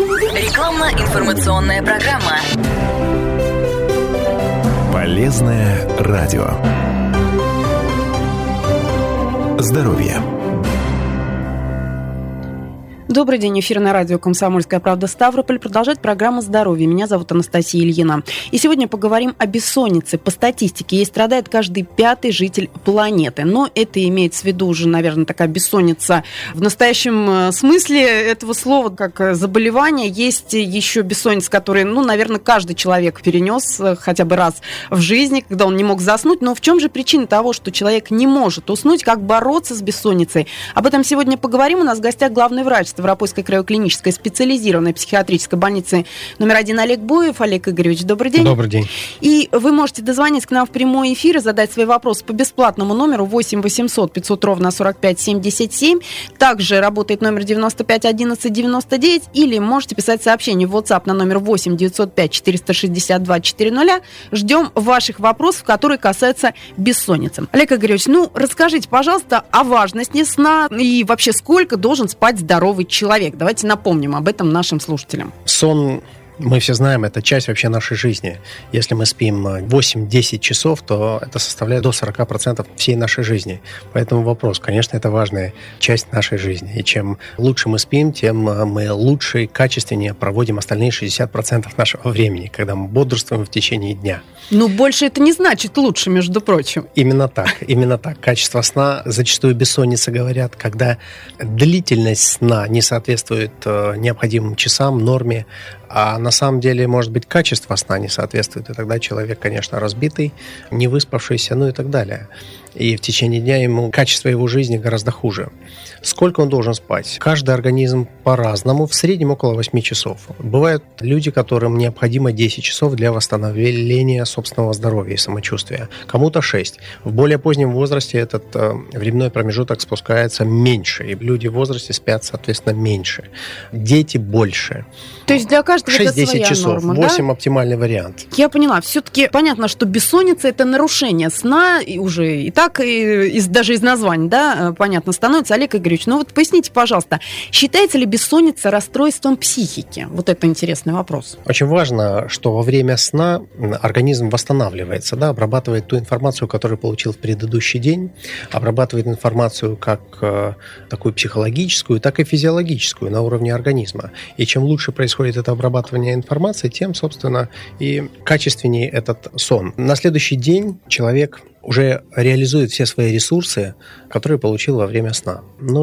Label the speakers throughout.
Speaker 1: Рекламно-информационная программа.
Speaker 2: Полезное радио. Здоровье.
Speaker 3: Добрый день, эфир на радио «Комсомольская правда» Ставрополь. Продолжает программа «Здоровье». Меня зовут Анастасия Ильина. И сегодня поговорим о бессоннице. По статистике, ей страдает каждый 5-й житель планеты. Но это имеется в виду уже, наверное, такая бессонница в настоящем смысле этого слова, как заболевание. Есть еще бессонница, которую, наверное, каждый человек перенес хотя бы раз в жизни, когда он не мог заснуть. Но в чем же причина того, что человек не может уснуть? Как бороться с бессонницей? Об этом сегодня поговорим. У нас в гостях главный врач Ставропольской краево-клинической специализированной психиатрической больницы номер 1 Олег Боев. Олег Игоревич, добрый день.
Speaker 4: Добрый день.
Speaker 3: И вы можете дозвониться к нам в прямой эфир и задать свои вопросы по бесплатному номеру 8 800 500 ровно 45 77. Также работает номер 95 11 99. Или можете писать сообщение в WhatsApp на номер 8 905 462 400. Ждем ваших вопросов, которые касаются бессонницы. Олег Игоревич, расскажите, пожалуйста, о важности сна и вообще сколько должен спать здоровый человек. Давайте напомним об этом нашим слушателям.
Speaker 4: Сон, мы все знаем, это часть вообще нашей жизни. Если мы спим 8-10 часов, то это составляет до 40% всей нашей жизни. Поэтому вопрос, конечно, это важная часть нашей жизни. И чем лучше мы спим, тем мы лучше и качественнее проводим остальные 60% нашего времени, когда мы бодрствуем в течение дня.
Speaker 3: Больше это не значит лучше, между прочим.
Speaker 4: Именно так. Качество сна, зачастую бессонница говорят, когда длительность сна не соответствует необходимым часам, норме, а на самом деле, может быть, качество сна не соответствует, и тогда человек, конечно, разбитый, не выспавшийся, и так далее. И в течение дня качество его жизни гораздо хуже. Сколько он должен спать? Каждый организм по-разному, в среднем около 8 часов. Бывают люди, которым необходимо 10 часов для восстановления собственного здоровья и самочувствия. Кому-то 6. В более позднем возрасте этот временной промежуток спускается меньше, и люди в возрасте спят, соответственно, меньше. Дети больше.
Speaker 3: То есть для каждого это своя
Speaker 4: 6-10 часов,
Speaker 3: норма,
Speaker 4: 8 оптимальный вариант.
Speaker 3: Я поняла. Все-таки понятно, что бессонница – это нарушение сна, и уже и так, даже из названия, понятно становится. Олег Игоревич, поясните, пожалуйста, считается ли бессонница расстройством психики? Вот это интересный вопрос.
Speaker 4: Очень важно, что во время сна организм восстанавливается, обрабатывает ту информацию, которую получил в предыдущий день, обрабатывает информацию как такую психологическую, так и физиологическую на уровне организма. И чем лучше происходит это обрабатывание информации, тем, собственно, и качественнее этот сон. На следующий день человек уже реализует все свои ресурсы, которые получил во время сна.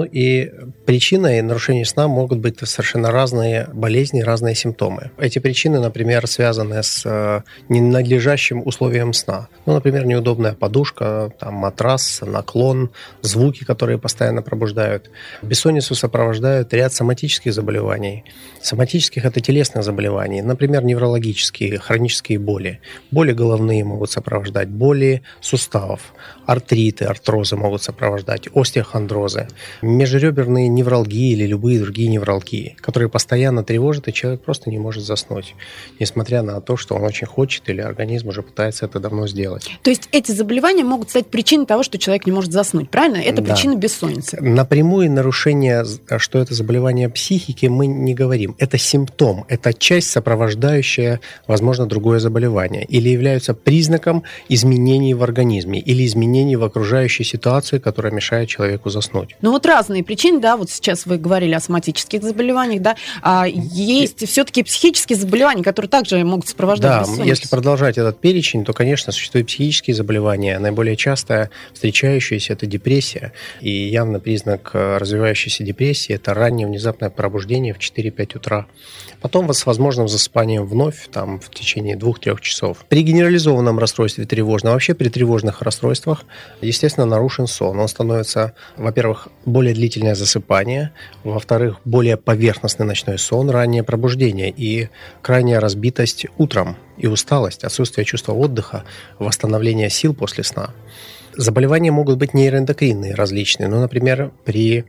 Speaker 4: И причиной нарушения сна могут быть совершенно разные болезни, разные симптомы. Эти причины, например, связаны с ненадлежащим условием сна. Например, неудобная подушка, матрас, наклон, звуки, которые постоянно пробуждают. Бессонницу сопровождают ряд соматических заболеваний. Соматических – это телесных заболеваний, например, неврологические, хронические боли. Боли головные могут сопровождать, боли суставов, артриты, артрозы могут сопровождать, остеохондрозы, межреберные невралгии или любые другие невралгии, которые постоянно тревожат, и человек просто не может заснуть, несмотря на то, что он очень хочет или организм уже пытается это давно сделать.
Speaker 3: То есть эти заболевания могут стать причиной того, что человек не может заснуть, правильно? Это причина бессонницы.
Speaker 4: Напрямую нарушение, что это заболевание психики, мы не говорим. Это симптом, это часть, сопровождающая, возможно, другое заболевание, или являются признаком изменений в организме, или изменений в окружающей ситуации, которая мешает человеку заснуть.
Speaker 3: Разные причины, сейчас вы говорили о соматических заболеваниях, а есть все-таки психические заболевания, которые также могут сопровождать бессонницу.
Speaker 4: Если продолжать этот перечень, то, конечно, существуют психические заболевания. Наиболее часто встречающиеся – это депрессия. И явный признак развивающейся депрессии – это раннее внезапное пробуждение в 4-5 утра. Потом с возможным засыпанием вновь в течение 2-3 часов. При генерализованном расстройстве тревожном, вообще при тревожных расстройствах, естественно, нарушен сон. Он становится, во-первых, более длительное засыпание, во-вторых, более поверхностный ночной сон, раннее пробуждение и крайняя разбитость утром и усталость, отсутствие чувства отдыха, восстановление сил после сна. Заболевания могут быть нейроэндокринные различные. Например, при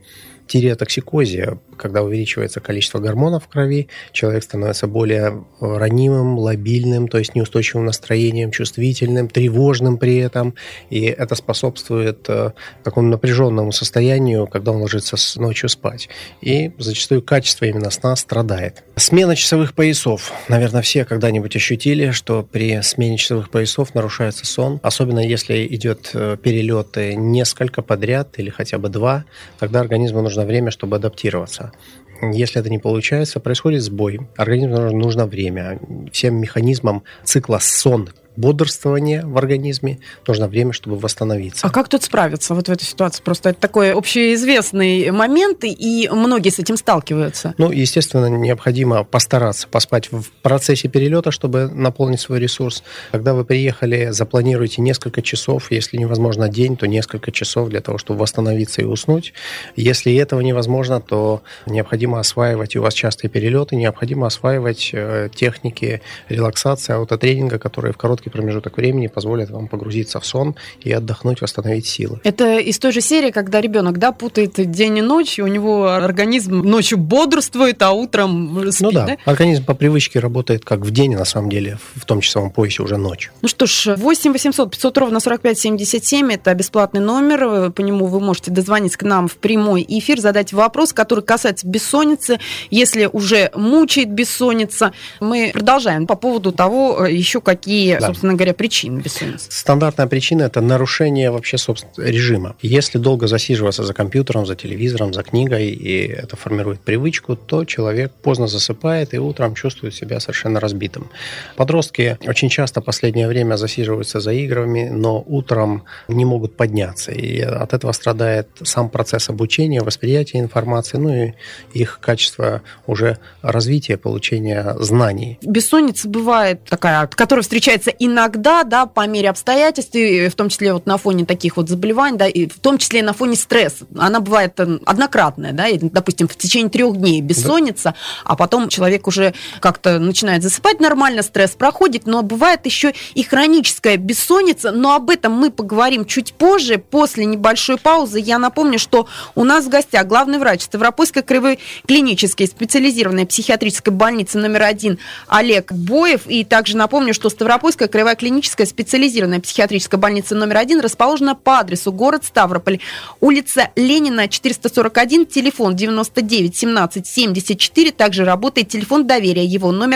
Speaker 4: тиреотоксикозе, когда увеличивается количество гормонов в крови, человек становится более ранимым, лобильным, то есть неустойчивым настроением, чувствительным, тревожным при этом. И это способствует такому напряженному состоянию, когда он ложится ночью спать. И зачастую качество именно сна страдает. Смена часовых поясов. Наверное, все когда-нибудь ощутили, что при смене часовых поясов нарушается сон. Особенно если идет перелеты несколько подряд или хотя бы 2, тогда организму нужно время, чтобы адаптироваться. Если это не получается, происходит сбой. Организму нужно время. Всем механизмам цикла сон, бодрствование в организме нужно время, чтобы восстановиться.
Speaker 3: А как тут справиться вот в этой ситуации? Просто это такой общеизвестный момент, и многие с этим сталкиваются.
Speaker 4: Естественно, необходимо постараться поспать в процессе перелета, чтобы наполнить свой ресурс. Когда вы приехали, запланируйте несколько часов, если невозможно день, то несколько часов для того, чтобы восстановиться и уснуть. Если этого невозможно, то необходимо осваивать, и у вас частые перелеты, необходимо осваивать техники релаксации, аутотренинга, которые в короткий промежуток времени позволят вам погрузиться в сон и отдохнуть, восстановить силы.
Speaker 3: Это из той же серии, когда ребенок, путает день и ночь, и у него организм ночью бодрствует, а утром спит, да?
Speaker 4: Организм по привычке работает как в день, на самом деле, в том часовом поясе уже ночь.
Speaker 3: Что ж, 8 800 500 ровно 45 77, это бесплатный номер, по нему вы можете дозвониться к нам в прямой эфир, задать вопрос, который касается бессонницы, если уже мучает бессонница. Мы продолжаем по поводу того, еще какие, собственно говоря, причины бессонницы.
Speaker 4: Стандартная причина – это нарушение вообще, собственно, режима. Если долго засиживаться за компьютером, за телевизором, за книгой, и это формирует привычку, то человек поздно засыпает и утром чувствует себя совершенно разбитым. Подростки очень часто в последнее время засиживаются за играми, но утром не могут подняться. И от этого страдает сам процесс обучения, восприятия информации, и их качество уже развития, получения знаний.
Speaker 3: Бессонница бывает такая, которая встречается иногда, по мере обстоятельств, и в том числе на фоне таких заболеваний, и в том числе на фоне стресса. Она бывает однократная, допустим, в течение 3 дней бессонница, а потом человек уже как-то начинает засыпать нормально, стресс проходит, но бывает еще и хроническая бессонница, но об этом мы поговорим чуть позже, после небольшой паузы. Я напомню, что у нас в гостях главный врач Ставропольской краевой клинической специализированной психиатрической больницы номер 1 Олег Боев, и также напомню, что Ставропольская краевая клиническая специализированная психиатрическая больница номер 1 расположена по адресу город Ставрополь, улица Ленина, 441, телефон 99 17 74, также работает телефон доверия, его номер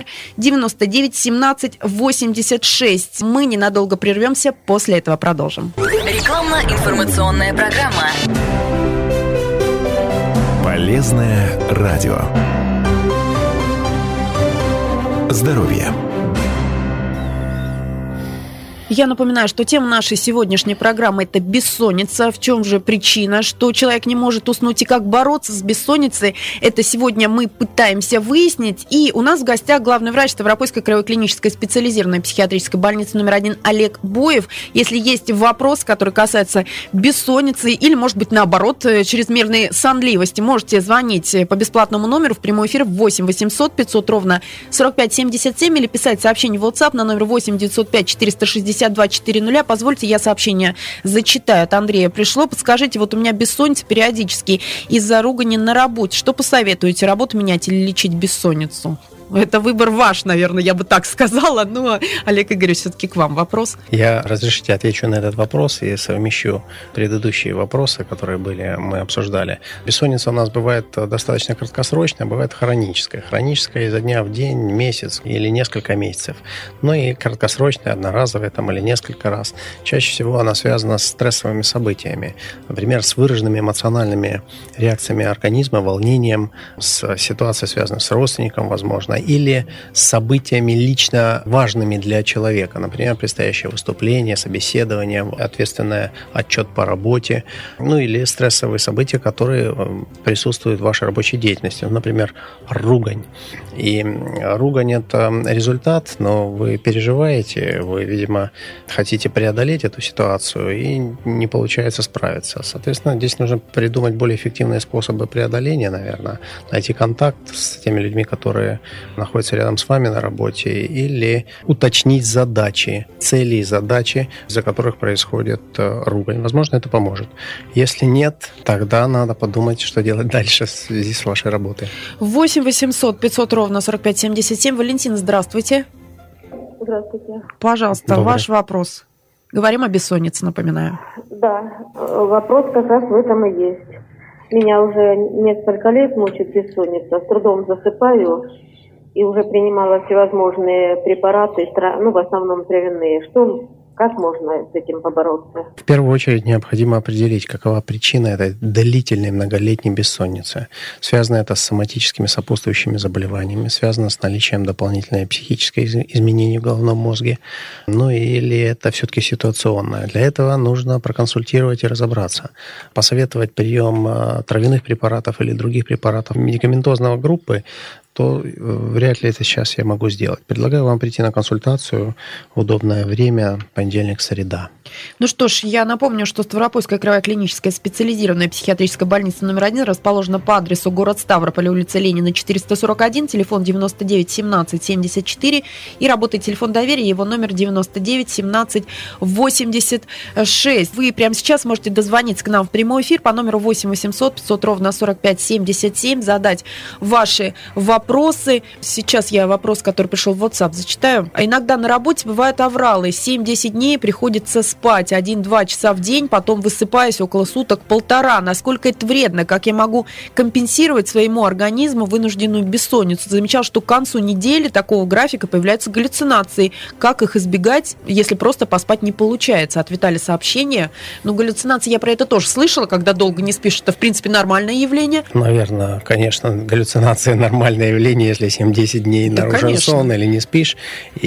Speaker 3: 99 17 86. Мы ненадолго прервемся, после этого продолжим.
Speaker 1: Рекламно-информационная программа.
Speaker 2: Полезное радио. Здоровье.
Speaker 3: Я напоминаю, что тема нашей сегодняшней программы – это бессонница. В чем же причина, что человек не может уснуть и как бороться с бессонницей? Это сегодня мы пытаемся выяснить. И у нас в гостях главный врач Ставропольской краевой клинической специализированной психиатрической больницы номер 1 Олег Боев. Если есть вопрос, который касается бессонницы или, может быть, наоборот, чрезмерной сонливости, можете звонить по бесплатному номеру в прямой эфир 8 800 500 ровно 45 77 или писать сообщение в WhatsApp на номер 8 905 460 5240. Позвольте, я сообщение зачитаю. От Андрея пришло. Подскажите, у меня бессонница периодически из-за ругани на работе. Что посоветуете, работу менять или лечить бессонницу? Это выбор ваш, наверное, я бы так сказала. Но, Олег Игоревич, все-таки к вам вопрос.
Speaker 4: Я, разрешите, отвечу на этот вопрос и совмещу предыдущие вопросы, которые мы обсуждали. Бессонница у нас бывает достаточно краткосрочная, бывает хроническая. Хроническая изо дня в день, месяц или несколько месяцев. И краткосрочная, одноразовая или несколько раз. Чаще всего она связана с стрессовыми событиями. Например, с выраженными эмоциональными реакциями организма, волнением, с ситуацией, связанной с родственником, возможно, или с событиями лично важными для человека. Например, предстоящее выступление, собеседование, ответственный отчет по работе, или стрессовые события, которые присутствуют в вашей рабочей деятельности. Например, ругань. И ругань – это результат, но вы переживаете, вы, видимо, хотите преодолеть эту ситуацию, и не получается справиться. Соответственно, здесь нужно придумать более эффективные способы преодоления, наверное, найти контакт с теми людьми, которые находится рядом с вами на работе, или уточнить задачи, цели и задачи, из-за которых происходит ругань. Возможно, это поможет. Если нет, тогда надо подумать, что делать дальше в связи с вашей работой.
Speaker 3: 8 800 500 ровно 45 77. Валентина, здравствуйте.
Speaker 5: Здравствуйте.
Speaker 3: Пожалуйста,
Speaker 4: Добрый.
Speaker 3: ваш вопрос. Говорим о бессоннице, напоминаю.
Speaker 5: Да, вопрос как раз в этом и есть. Меня уже несколько лет мучит бессонница. С трудом засыпаю и уже принимала всевозможные препараты, в основном травяные. Как можно с этим побороться?
Speaker 4: В первую очередь необходимо определить, какова причина этой длительной многолетней бессонницы. Связано это с соматическими сопутствующими заболеваниями, связано с наличием дополнительной психической изменений в головном мозге, или это все-таки ситуационное. Для этого нужно проконсультировать и разобраться, посоветовать прием травяных препаратов или других препаратов медикаментозного группы, то вряд ли это сейчас я могу сделать. Предлагаю вам прийти на консультацию в удобное время, понедельник, среда.
Speaker 3: Ну что ж, я напомню, что Ставропольская краевая клиническая специализированная психиатрическая больница номер 1 расположена по адресу город Ставрополь, улица Ленина, 441, телефон 99 17 74 и работает телефон доверия, его номер 99 17 86. Вы прямо сейчас можете дозвониться к нам в прямой эфир по номеру 8 800 500 ровно 45 77, задать ваши вопросы. Сейчас я вопрос, который пришел в WhatsApp, зачитаю. Иногда на работе бывают авралы. 7-10 дней приходится спать 1-2 часа в день, потом высыпаюсь около суток 1,5. Насколько это вредно? Как я могу компенсировать своему организму вынужденную бессонницу? Замечал, что к концу недели такого графика появляются галлюцинации. Как их избегать, если просто поспать не получается? От Виталия сообщение. Галлюцинации я про это тоже слышала, когда долго не спишь. Это, в принципе, нормальное явление.
Speaker 4: Наверное, конечно, галлюцинация нормальное явление, если 7-10 дней нарушен сон или не спишь.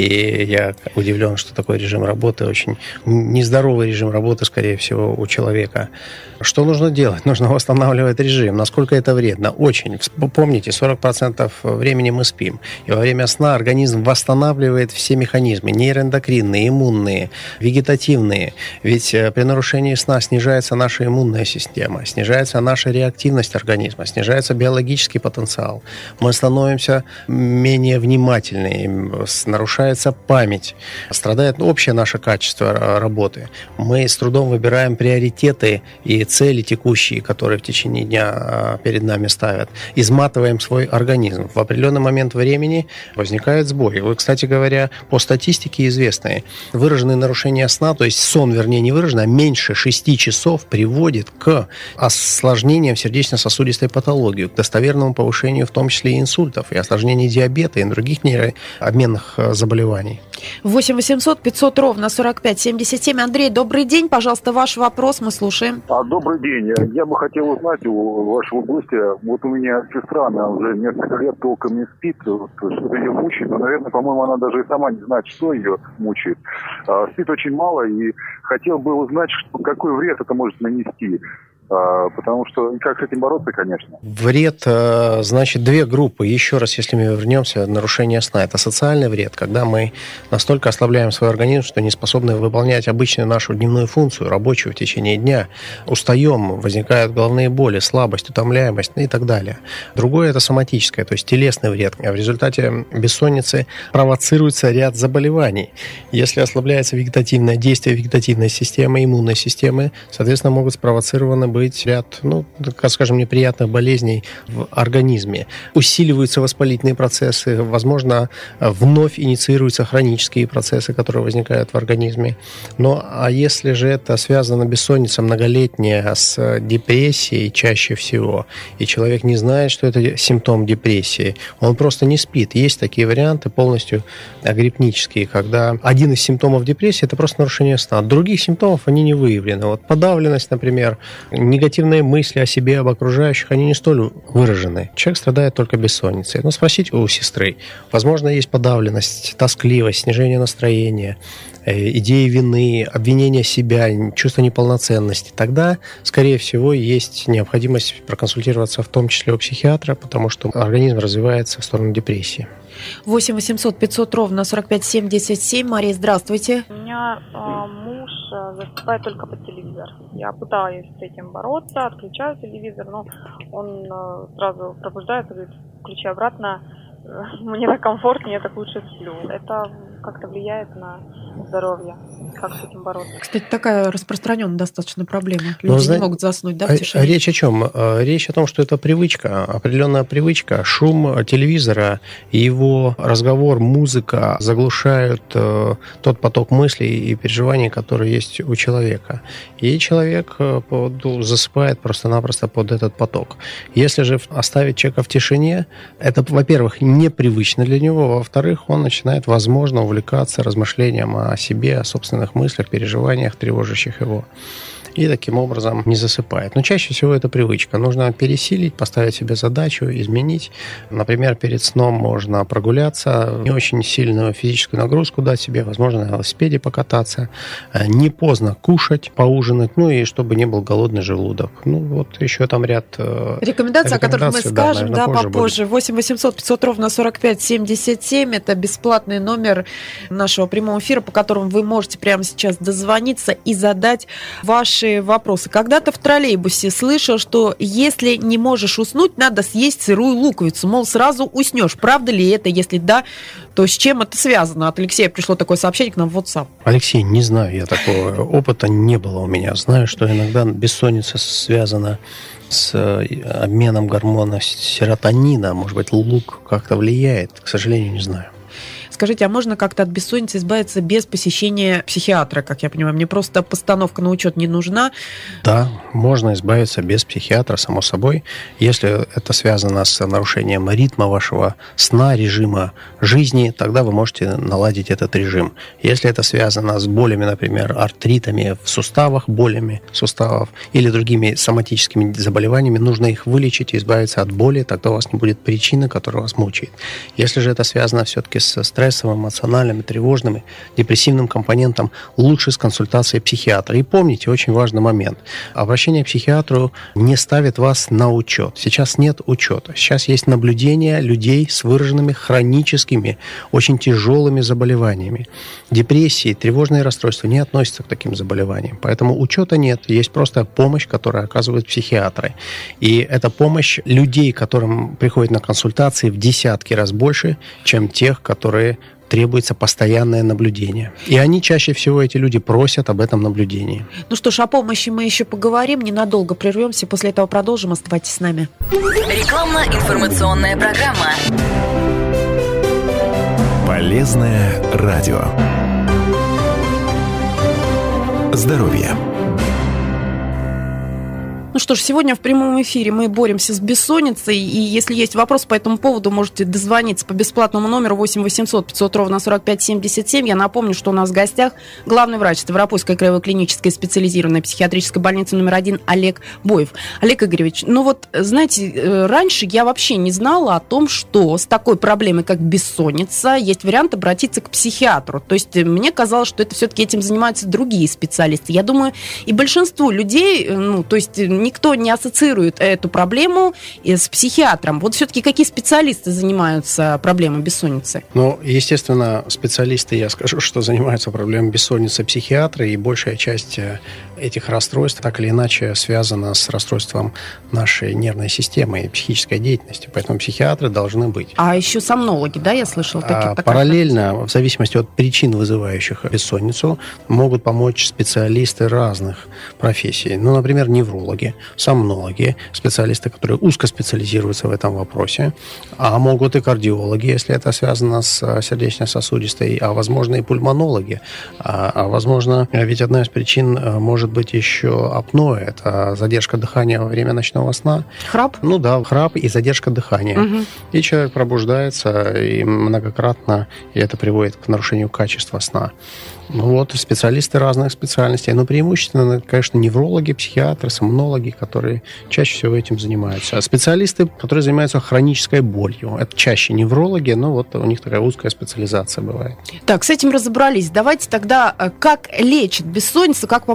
Speaker 4: И я удивлен, что такой режим работы, очень нездоровый режим работы, скорее всего, у человека. Что нужно делать? Нужно восстанавливать режим. Насколько это вредно? Очень. Помните, 40% времени мы спим. И во время сна организм восстанавливает все механизмы. Нейроэндокринные, иммунные, вегетативные. Ведь при нарушении сна снижается наша иммунная система, снижается наша реактивность организма, снижается биологический потенциал. Мы становимся менее внимательны, нарушается память, страдает общее наше качество работы. Мы с трудом выбираем приоритеты и цели текущие, которые в течение дня перед нами ставят. Изматываем свой организм. В определенный момент времени возникает сбой. Вы, кстати говоря, по статистике известные, выраженные нарушения сна, то есть сон, вернее, не выраженный, а меньше 6 часов приводит к осложнениям сердечно-сосудистой патологии, к достоверному повышению в том числе и инсультов, и осложнению диабета, и других нейрообменных заболеваний.
Speaker 3: 8 800 500 ровно 45 77. Андрей, добрый день. Пожалуйста, ваш вопрос мы слушаем.
Speaker 6: Добрый день. Я бы хотел узнать у вашего гостя. Вот у меня сестра, она уже несколько лет толком не спит. Что-то ее мучает. Но, наверное, по-моему, она даже и сама не знает, что ее мучает. Спит очень мало. И хотел бы узнать, какой вред это может нанести. Потому что как с этим бороться, конечно.
Speaker 4: Вред, значит, две группы. Еще раз, если мы вернемся, нарушение сна. Это социальный вред, когда мы настолько ослабляем свой организм, что не способны выполнять обычную нашу дневную функцию, рабочую в течение дня. Устаем, возникают головные боли, слабость, утомляемость и так далее. Другое – это соматическое, то есть телесный вред. В результате бессонницы провоцируется ряд заболеваний. Если ослабляется вегетативное действие вегетативной системы, иммунной системы, соответственно, могут спровоцированы быть ряд, скажем, неприятных болезней в организме. Усиливаются воспалительные процессы, возможно, вновь инициируются хронические процессы, которые возникают в организме. А если же это связано бессонница многолетняя с депрессией чаще всего, и человек не знает, что это симптом депрессии, он просто не спит. Есть такие варианты полностью агрипнические, когда один из симптомов депрессии – это просто нарушение сна. Других симптомов они не выявлены. Подавленность, например, негативные мысли о себе, об окружающих, они не столь выражены. Человек страдает только бессонницей. Спросите у сестры. Возможно, есть подавленность, тоскливость, снижение настроения, идеи вины, обвинение себя, чувство неполноценности. Тогда, скорее всего, есть необходимость проконсультироваться в том числе у психиатра, потому что организм развивается в сторону депрессии.
Speaker 3: 8 800 500 ровно 45 77. Мария, здравствуйте.
Speaker 7: У меня муж засыпает только под телевизор. Я пытаюсь с этим бороться, отключаю телевизор, но он сразу пробуждается, говорит, включи обратно. мне так комфортнее, я так лучше сплю. Это как-то влияет на здоровье. Как с этим бороться?
Speaker 3: Кстати, такая распространенная достаточно проблема. Люди не могут заснуть, да, в тишине?
Speaker 4: Речь о чем? Речь о том, что это привычка, определенная привычка. Шум телевизора, его разговор, музыка заглушают тот поток мыслей и переживаний, которые есть у человека. И человек засыпает просто-напросто под этот поток. Если же оставить человека в тишине, это, во-первых, непривычно для него, во-вторых, он начинает, возможно, увлекаться размышлением о себе, о собственных мыслях, переживаниях, тревожащих его. И таким образом не засыпает. Но чаще всего это привычка. Нужно пересилить, поставить себе задачу, изменить. Например, перед сном можно прогуляться, не очень сильную физическую нагрузку дать себе, возможно, на велосипеде покататься, не поздно кушать, поужинать, ну и чтобы не был голодный желудок. Ну вот еще там ряд
Speaker 3: рекомендаций, о которых мы скажем, да, попозже. 8 800 500 ровно 45 77. Это бесплатный номер нашего прямого эфира, по которому вы можете прямо сейчас дозвониться и задать ваши вопросы. Когда-то в троллейбусе слышал, что если не можешь уснуть, надо съесть сырую луковицу, мол, сразу уснешь. Правда ли это? Если да, то с чем это связано? От Алексея пришло такое сообщение к нам в WhatsApp.
Speaker 4: Алексей, не знаю, я такого опыта не было у меня. Знаю, что иногда бессонница связана с обменом гормона серотонина. Может быть, лук как-то влияет? К сожалению, не знаю.
Speaker 3: Скажите, а можно как-то от бессонницы избавиться без посещения психиатра, как я понимаю? Мне просто постановка на учет не нужна.
Speaker 4: Да, можно избавиться без психиатра, само собой. Если это связано с нарушением ритма вашего сна, режима жизни, тогда вы можете наладить этот режим. Если это связано с болями, например, артритами в суставах, болями суставов или другими соматическими заболеваниями, нужно их вылечить и избавиться от боли, тогда у вас не будет причины, которая вас мучает. Если же это связано все-таки со стрессом, эмоциональным, тревожным, депрессивным компонентом, лучше с консультацией психиатра. И помните, очень важный момент. Обращение к психиатру не ставит вас на учет. Сейчас нет учета. Сейчас есть наблюдение людей с выраженными хроническими, очень тяжелыми заболеваниями. Депрессии, тревожные расстройства не относятся к таким заболеваниям. Поэтому учета нет. Есть просто помощь, которую оказывают психиатры. И эта помощь людей, которым приходят на консультации, в десятки раз больше, чем тех, которые требуется постоянное наблюдение. И они чаще всего, эти люди, просят об этом наблюдении.
Speaker 3: Ну что ж, о помощи мы еще поговорим, ненадолго прервемся, после этого продолжим. Оставайтесь с нами.
Speaker 1: Рекламно-информационная программа.
Speaker 2: Полезное радио. Здоровье.
Speaker 3: Ну что ж, сегодня в прямом эфире мы боремся с бессонницей, и если есть вопрос по этому поводу, можете дозвониться по бесплатному номеру 8 800 500 ровно 45 77. Я напомню, что у нас в гостях главный врач Ставропольской краевой клинической специализированной психиатрической больницы номер 1 Олег Боев. Олег Игоревич, ну вот, знаете, раньше я вообще не знала о том, что с такой проблемой, как бессонница, есть вариант обратиться к психиатру. То есть мне казалось, что это все-таки этим занимаются другие специалисты. Я думаю, и большинству людей, ну, то есть никто не ассоциирует эту проблему с психиатром. Вот все-таки какие специалисты занимаются проблемой бессонницы?
Speaker 4: Ну, естественно, специалисты, я скажу, что занимаются проблемой бессонницы психиатры, и большая часть этих расстройств так или иначе связана с расстройством нашей нервной системы и психической деятельности. Поэтому психиатры должны быть.
Speaker 3: А еще сомнологи, да, я слышала?
Speaker 4: Параллельно, в зависимости от причин, вызывающих бессонницу, могут помочь специалисты разных профессий. Ну, например, неврологи, сомнологи, специалисты, которые узкоспециализируются в этом вопросе, а могут и кардиологи, если это связано с сердечно-сосудистой, а возможно и пульмонологи. А возможно, ведь одна из причин может быть еще апноэ, это задержка дыхания во время ночного сна.
Speaker 3: Храп?
Speaker 4: Ну да, храп и задержка дыхания. Угу. И человек пробуждается и многократно, и это приводит к нарушению качества сна. Ну вот, специалисты разных специальностей. Но преимущественно, конечно, неврологи, психиатры, сомнологи, которые чаще всего этим занимаются. А специалисты, которые занимаются хронической болью. Это чаще неврологи, но вот у них такая узкая специализация бывает.
Speaker 3: Так, с этим разобрались. Давайте тогда, как лечат бессонницу, как помогать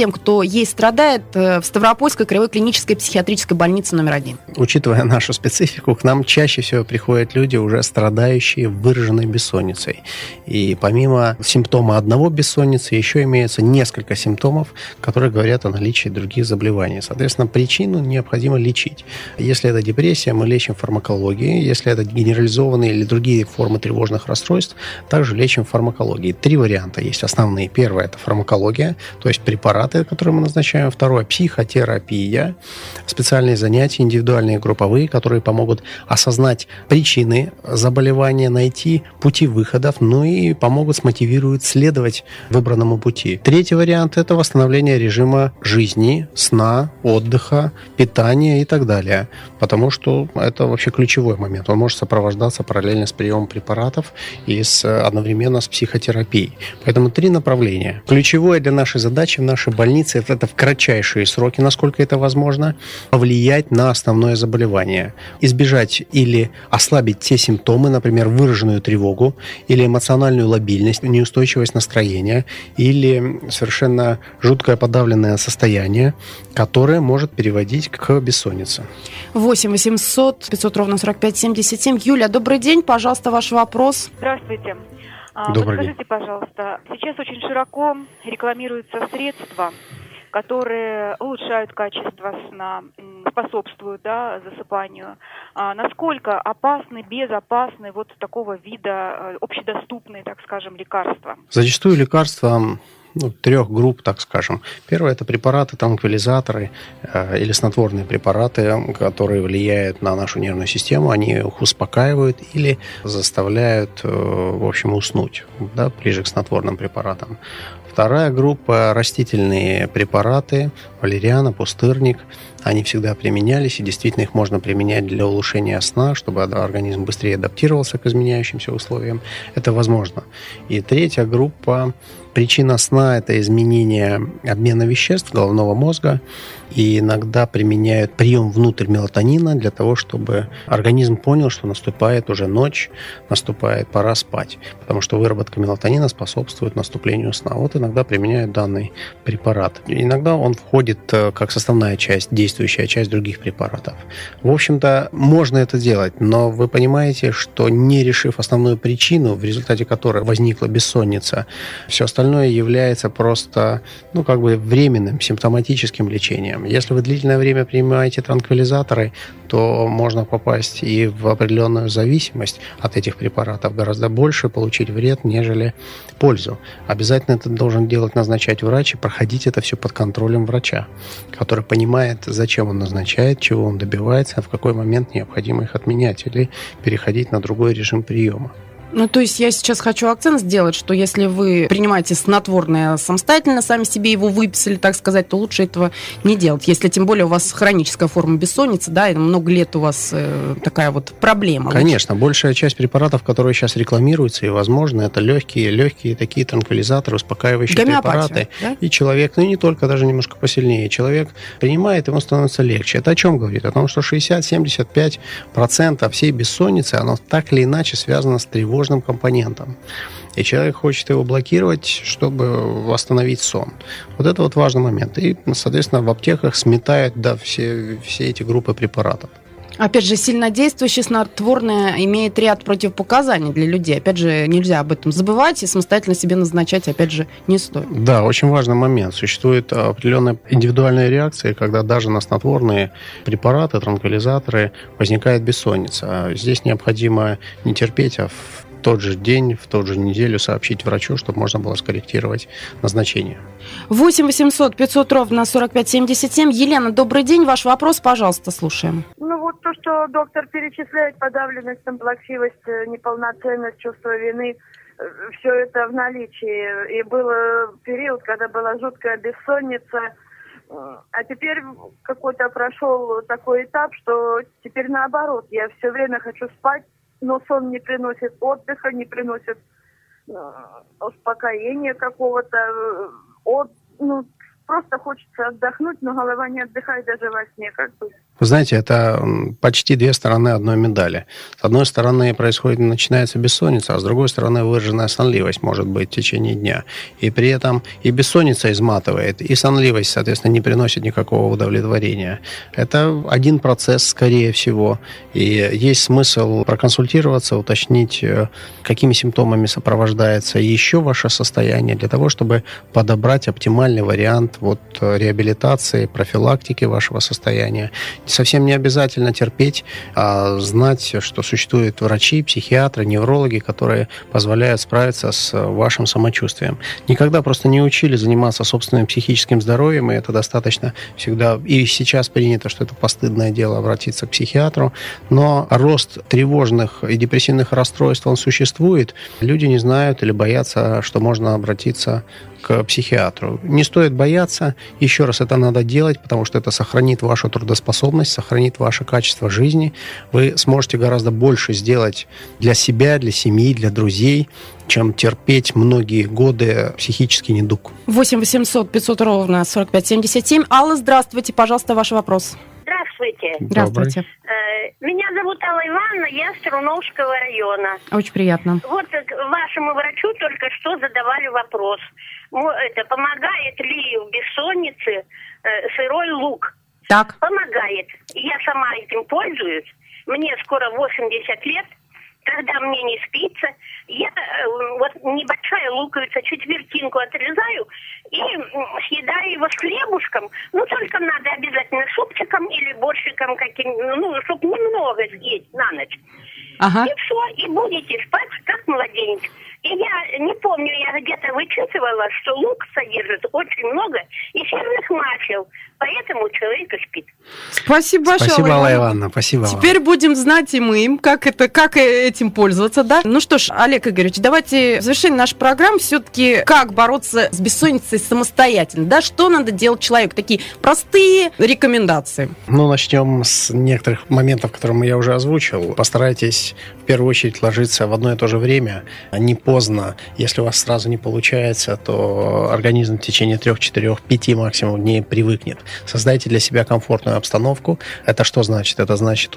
Speaker 3: всем, кто ей страдает в Ставропольской краевой клинической психиатрической больнице номер 1?
Speaker 4: Учитывая нашу специфику, к нам чаще всего приходят люди, уже страдающие выраженной бессонницей. И помимо симптома одного бессонницы, еще имеется несколько симптомов, которые говорят о наличии других заболеваний. Соответственно, причину необходимо лечить. Если это депрессия, мы лечим фармакологией. Если это генерализованные или другие формы тревожных расстройств, также лечим фармакологией. 3 варианта есть основные. Первое – это фармакология, то есть препараты, которые мы назначаем. Второе – психотерапия, специальные занятия, индивидуальные, групповые, которые помогут осознать причины заболевания, найти пути выходов, ну и помогут, смотивируют следовать выбранному пути. Третий вариант – это восстановление режима жизни, сна, отдыха, питания и так далее. Потому что это вообще ключевой момент. Он может сопровождаться параллельно с приемом препаратов и одновременно с психотерапией. Поэтому 3 направления. Ключевое для нашей задачи в нашей больнице – это в кратчайшие сроки, насколько это возможно, повлиять на основное заболевание. Избежать или ослабить те симптомы, например, выраженную тревогу, или эмоциональную лобильность, неустойчивость настроения, или совершенно жуткое подавленное состояние, которое может переводить к бессоннице.
Speaker 3: 8 800 500 ровно 45 77. Юля, добрый день. Пожалуйста, ваш вопрос.
Speaker 7: Здравствуйте.
Speaker 4: Добрый
Speaker 7: Подскажите,
Speaker 4: день.
Speaker 7: пожалуйста, сейчас очень широко рекламируются средства, которые улучшают качество сна, способствуют засыпанию. Насколько опасны, безопасны вот такого вида общедоступные, так скажем, лекарства?
Speaker 4: Зачастую лекарства 3 групп, так скажем. Первое – это препараты, транквилизаторы или снотворные препараты, которые влияют на нашу нервную систему, они их успокаивают или заставляют, в общем, уснуть, ближе к снотворным препаратам. Вторая группа – растительные препараты, валериана, пустырник. Они всегда применялись, и действительно их можно применять для улучшения сна, чтобы организм быстрее адаптировался к изменяющимся условиям. Это возможно. И третья группа – причина сна – это изменение обмена веществ головного мозга. И иногда применяют прием внутрь мелатонина для того, чтобы организм понял, что наступает уже ночь, наступает пора спать. Потому что выработка мелатонина способствует наступлению сна. Вот иногда применяют данный препарат. Иногда он входит как составная часть, действующая часть других препаратов. В общем-то, можно это делать, но вы понимаете, что не решив основную причину, в результате которой возникла бессонница, все остальное является просто, временным, симптоматическим лечением. Если вы длительное время принимаете транквилизаторы, то можно попасть и в определенную зависимость от этих препаратов, гораздо больше получить вред, нежели пользу. Обязательно это должен назначать врач и проходить это все под контролем врача, который понимает, зачем он назначает, чего он добивается, а в какой момент необходимо их отменять или переходить на другой режим приема.
Speaker 3: То есть я сейчас хочу акцент сделать, что если вы принимаете снотворное самостоятельно, сами себе его выписали, так сказать, то лучше этого не делать. Если тем более у вас хроническая форма бессонницы, и много лет у вас такая вот проблема.
Speaker 4: Конечно, большая часть препаратов, которые сейчас рекламируются, и, возможно, это легкие такие транквилизаторы, успокаивающие препараты. Да? И человек, и не только, даже немножко посильнее, человек принимает, ему становится легче. Это о чем говорит? О том, что 60-75% всей бессонницы, оно так или иначе связано с тревожным компонентом. И человек хочет его блокировать, чтобы восстановить сон. Вот это важный момент. И, соответственно, в аптеках сметают все эти группы препаратов.
Speaker 3: Опять же, сильнодействующее снотворное имеет ряд противопоказаний для людей. Опять же, нельзя об этом забывать и самостоятельно себе назначать, опять же, не стоит.
Speaker 4: Да, очень важный момент. Существует определенная индивидуальная реакция, когда даже на снотворные препараты, транквилизаторы возникает бессонница. Здесь необходимо не терпеть, а в тот же день, в ту же неделю сообщить врачу, чтобы можно было скорректировать назначение.
Speaker 3: 8 800 500 ровно 45 77. Елена, добрый день. Ваш вопрос, пожалуйста, слушаем.
Speaker 8: То, что доктор перечисляет, подавленность, комплексивость, неполноценность, чувство вины, все это в наличии. И был период, когда была жуткая бессонница. А теперь какой-то прошел такой этап, что теперь наоборот. Я все время хочу спать, но сон не приносит отдыха, не приносит успокоения какого-то. Просто хочется отдохнуть, но голова не отдыхает даже во сне. Как бы.
Speaker 4: Вы знаете, это почти две стороны одной медали. С одной стороны, начинается бессонница, а с другой стороны, выраженная сонливость может быть в течение дня. И при этом и бессонница изматывает, и сонливость, соответственно, не приносит никакого удовлетворения. Это один процесс, скорее всего. И есть смысл проконсультироваться, уточнить, какими симптомами сопровождается еще ваше состояние, для того, чтобы подобрать оптимальный вариант реабилитации, профилактики вашего состояния. Совсем не обязательно терпеть, а знать, что существуют врачи, психиатры, неврологи, которые позволяют справиться с вашим самочувствием. Никогда просто не учили заниматься собственным психическим здоровьем, и это достаточно всегда... И сейчас принято, что это постыдное дело обратиться к психиатру, но рост тревожных и депрессивных расстройств, он существует. Люди не знают или боятся, что можно обратиться к психиатру. Не стоит бояться. Еще раз, это надо делать, потому что это сохранит вашу трудоспособность, сохранит ваше качество жизни. Вы сможете гораздо больше сделать для себя, для семьи, для друзей, чем терпеть многие годы психический недуг.
Speaker 3: 8 800 500 ровно 45 77. Алла, здравствуйте. Пожалуйста, ваш вопрос.
Speaker 9: Здравствуйте.
Speaker 3: Здравствуйте.
Speaker 9: Меня зовут Алла Ивановна, я с Труновского района.
Speaker 3: Очень приятно.
Speaker 9: Вот вашему врачу только что задавали вопрос. Помогает ли в бессоннице сырой лук?
Speaker 3: Так.
Speaker 9: Помогает. Я сама этим пользуюсь. Мне скоро 80 лет. Когда мне не спится, я небольшая луковица, четвертинку отрезаю и съедаю его с хлебушком. Только надо обязательно супчиком или борщиком каким-нибудь, чтобы немного съесть на ночь.
Speaker 3: Ага.
Speaker 9: И все, и будете спать, как младенец. И я не помню, я где-то вычитывала, что лук содержит очень много эфирных масел, поэтому человек и спит.
Speaker 3: Спасибо большое,
Speaker 4: Спасибо, Алла Ивановна, спасибо вам.
Speaker 3: Теперь будем знать и мы, как этим пользоваться, да? Ну что ж, Олег Игоревич, давайте в завершение нашей программы все-таки как бороться с бессонницей самостоятельно, да? Что надо делать человеку? Такие простые рекомендации.
Speaker 4: Начнем с некоторых моментов, которые я уже озвучил. Постарайтесь в первую очередь ложиться в одно и то же время, не поздно. Если у вас сразу не получается, то организм в течение 3, 4, 5 максимум дней привыкнет. Создайте для себя комфортную обстановку. Это что значит? Это значит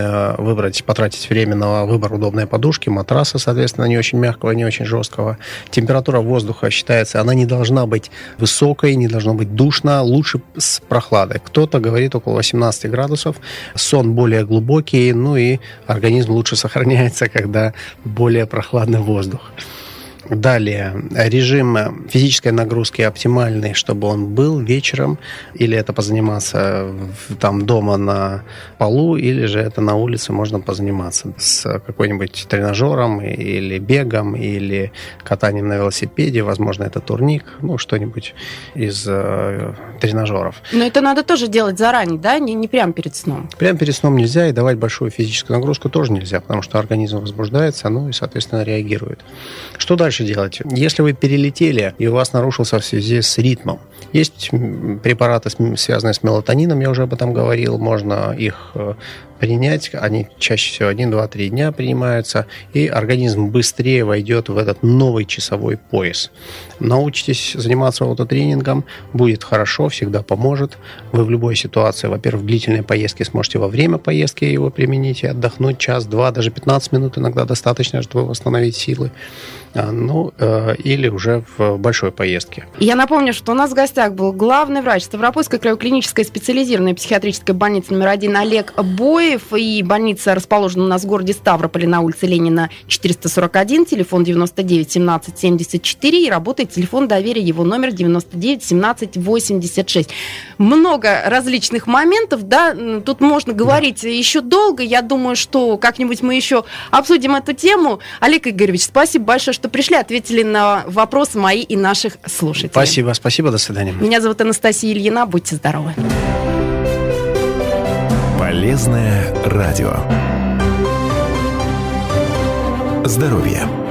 Speaker 4: потратить время на выбор удобной подушки, матраса, соответственно, не очень мягкого, не очень жесткого. Температура воздуха считается, она не должна быть высокой, не должно быть душно, лучше с прохладой. Кто-то говорит около 18 градусов, сон более глубокий, и организм лучше сохраняется, когда более прохладный воздух. Далее, режим физической нагрузки оптимальный, чтобы он был вечером, или это позаниматься дома на полу, или же это на улице можно позаниматься с какой-нибудь тренажером, или бегом, или катанием на велосипеде, возможно, это турник, что-нибудь из тренажеров.
Speaker 3: Но это надо тоже делать заранее, да? Не прямо перед сном.
Speaker 4: Прямо перед сном нельзя, и давать большую физическую нагрузку тоже нельзя, потому что организм возбуждается, и, соответственно, реагирует. Что дальше делать? Если вы перелетели, и у вас нарушился в связи с ритмом, есть препараты, связанные с мелатонином, я уже об этом говорил, можно их принять, они чаще всего 1, 2, 3 дня принимаются, и организм быстрее войдет в этот новый часовой пояс. Научитесь заниматься аутотренингом, будет хорошо, всегда поможет. Вы в любой ситуации, во-первых, в длительной поездке сможете во время поездки его применить и отдохнуть час, 2, даже 15 минут иногда достаточно, чтобы восстановить силы. Или уже в большой поездке.
Speaker 3: Я напомню, что у нас в гостях был главный врач Ставропольской краево-клинической специализированной психиатрической больницы номер 1 Олег Боев. И больница расположена у нас в городе Ставрополе на улице Ленина 441, телефон 99 17 74, и работает телефон доверия, его номер 99 17 86. Много различных моментов, да, тут можно говорить еще долго. Я думаю, что как-нибудь мы еще обсудим эту тему. Олег Игоревич, спасибо большое, что пришли, ответили на вопросы мои и наших слушателей.
Speaker 4: Спасибо, до свидания.
Speaker 3: Меня зовут Анастасия Ильина, будьте здоровы.
Speaker 2: Полезное радио. Здоровье.